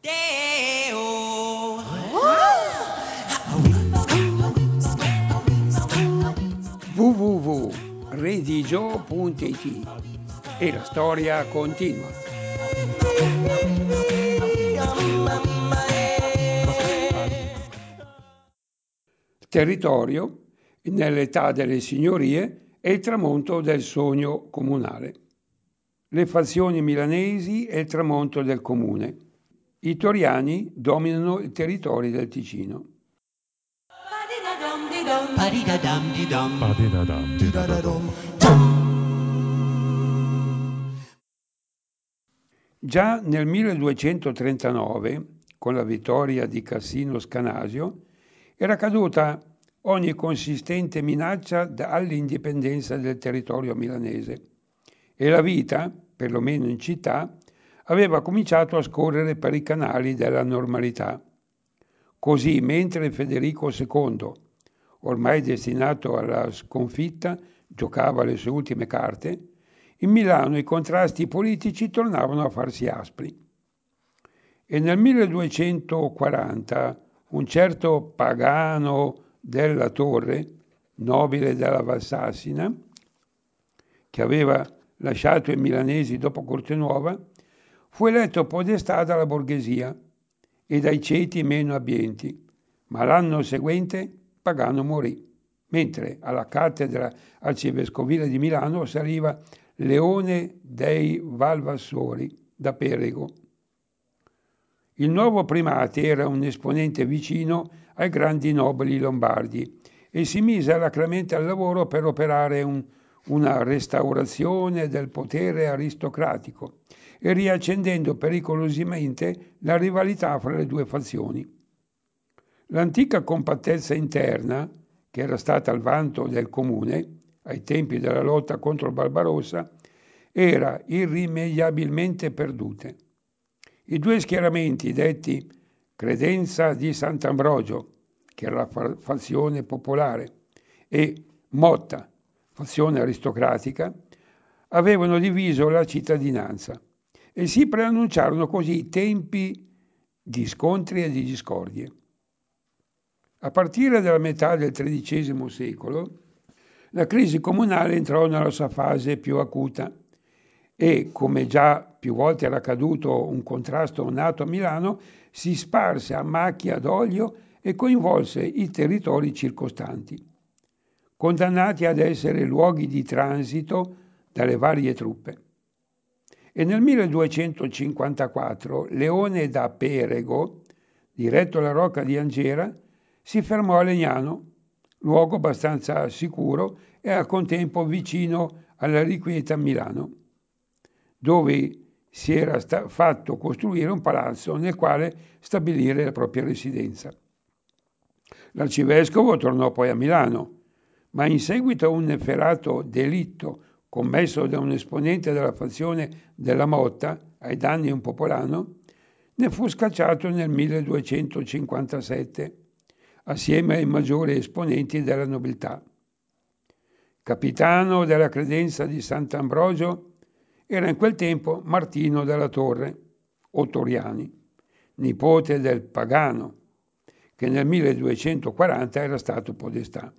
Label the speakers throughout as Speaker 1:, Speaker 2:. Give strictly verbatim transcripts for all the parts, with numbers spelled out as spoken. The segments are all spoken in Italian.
Speaker 1: w w w punto redigio punto it e la storia continua. Territorio, nell'età delle signorie, è il tramonto del sogno comunale. Le fazioni milanesi è il tramonto del comune. I toriani dominano i territori del Ticino. Già nel milleduecentotrentanove, con la vittoria di Cassino Scanasio, era caduta ogni consistente minaccia all'indipendenza del territorio milanese e la vita, perlomeno in città, aveva cominciato a scorrere per i canali della normalità. Così, mentre Federico secondo, ormai destinato alla sconfitta, giocava le sue ultime carte, in Milano i contrasti politici tornavano a farsi aspri. E nel milleduecentoquaranta un certo Pagano della Torre, nobile della Valsassina, che aveva lasciato i milanesi dopo Cortenuova, fu eletto podestà dalla borghesia e dai ceti meno abbienti, ma l'anno seguente Pagano morì, mentre alla cattedra arcivescovile di Milano saliva Leone dei Valvassori da Perego. Il nuovo primate era un esponente vicino ai grandi nobili lombardi e si mise alacremente al lavoro per operare un, una restaurazione del potere aristocratico e riaccendendo pericolosamente la rivalità fra le due fazioni. L'antica compattezza interna, che era stata al vanto del comune ai tempi della lotta contro Barbarossa, era irrimediabilmente perduta. I due schieramenti detti Credenza di Sant'Ambrogio, che era la fazione popolare, e Motta, fazione aristocratica, avevano diviso la cittadinanza e si preannunciarono così tempi di scontri e di discordie. A partire dalla metà del tredicesimo secolo, la crisi comunale entrò nella sua fase più acuta e, come già più volte era accaduto un contrasto nato a Milano, si sparse a macchia d'olio e coinvolse i territori circostanti, condannati ad essere luoghi di transito dalle varie truppe. E nel milleduecentocinquantaquattro Leone da Perego, diretto alla Rocca di Angera, si fermò a Legnano, luogo abbastanza sicuro e al contempo vicino alla riquieta Milano, dove si era sta- fatto costruire un palazzo nel quale stabilire la propria residenza. L'arcivescovo tornò poi a Milano, ma in seguito a un efferato delitto commesso da un esponente della fazione della Motta ai danni di un popolano, ne fu scacciato nel milleduecentocinquantasette, assieme ai maggiori esponenti della nobiltà. Capitano della credenza di Sant'Ambrogio era in quel tempo Martino della Torre, o Toriani, nipote del Pagano, che nel milleduecentoquaranta era stato podestà.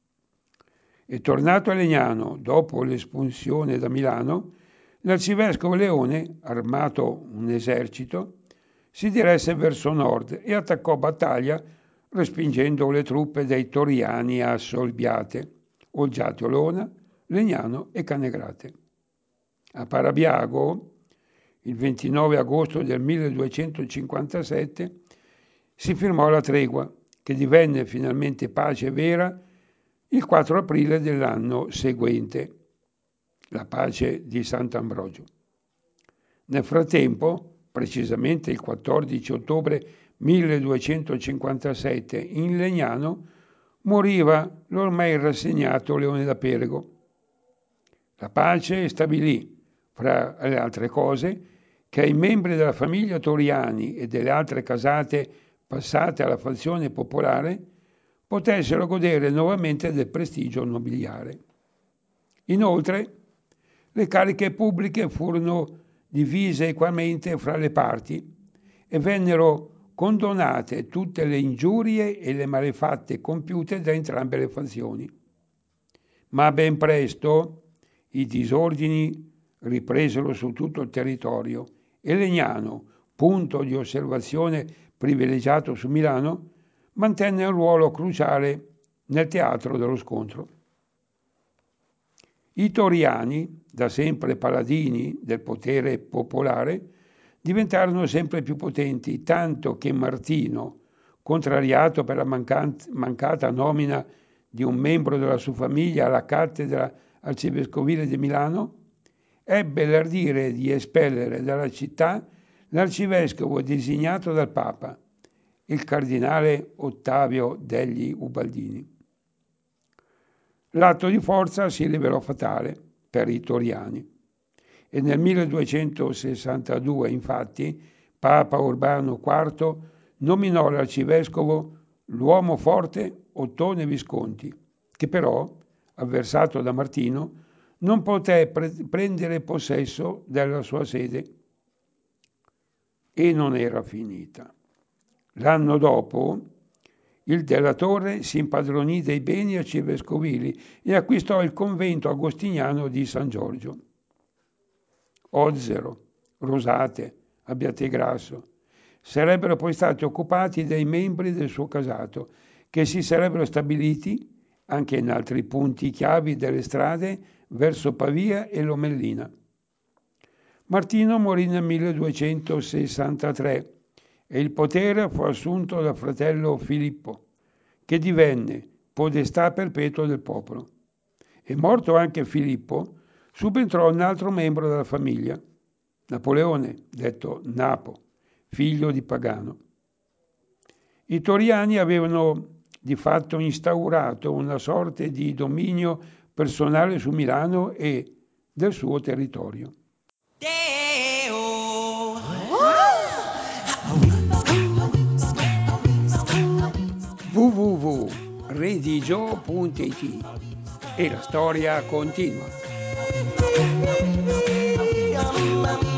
Speaker 1: E tornato a Legnano dopo l'espulsione da Milano, l'arcivescovo Leone, armato un esercito, si diresse verso nord e attaccò battaglia respingendo le truppe dei Toriani a Solbiate, Olgiate Olona, Legnano e Canegrate. A Parabiago, il ventinove agosto del milleduecentocinquantasette, si firmò la tregua, che divenne finalmente pace vera il quattro aprile dell'anno seguente, la pace di Sant'Ambrogio. Nel frattempo, precisamente il quattordici ottobre milleduecentocinquantasette, in Legnano, moriva l'ormai rassegnato Leone da Perego. La pace stabilì, fra le altre cose, che ai membri della famiglia Toriani e delle altre casate passate alla fazione popolare potessero godere nuovamente del prestigio nobiliare. Inoltre, le cariche pubbliche furono divise equamente fra le parti e vennero condonate tutte le ingiurie e le malefatte compiute da entrambe le fazioni. Ma ben presto i disordini ripresero su tutto il territorio e Legnano, punto di osservazione privilegiato su Milano, mantenne un ruolo cruciale nel teatro dello scontro. I toriani, da sempre paladini del potere popolare, diventarono sempre più potenti, tanto che Martino, contrariato per la mancata nomina di un membro della sua famiglia alla cattedra arcivescovile di Milano, ebbe l'ardire di espellere dalla città l'arcivescovo designato dal Papa, il cardinale Ottavio degli Ubaldini. L'atto di forza si rivelò fatale per i toriani e nel milleduecentosessantadue, infatti, Papa Urbano quarto nominò l'arcivescovo l'uomo forte Ottone Visconti, che però, avversato da Martino, non poté pre- prendere possesso della sua sede. E non era finita. L'anno dopo, il Della Torre si impadronì dei beni arcivescovili e acquistò il convento agostiniano di San Giorgio. Ozzero, Rosate, Abbiategrasso sarebbero poi stati occupati dai membri del suo casato, che si sarebbero stabiliti anche in altri punti chiavi delle strade verso Pavia e Lomellina. Martino morì nel milleduecentosessantatré e il potere fu assunto dal fratello Filippo, che divenne podestà perpetuo del popolo. E morto anche Filippo, subentrò un altro membro della famiglia, Napoleone, detto Napo, figlio di Pagano. I toriani avevano di fatto instaurato una sorta di dominio personale su Milano e del suo territorio. w w w punto redigio punto i t e la storia continua.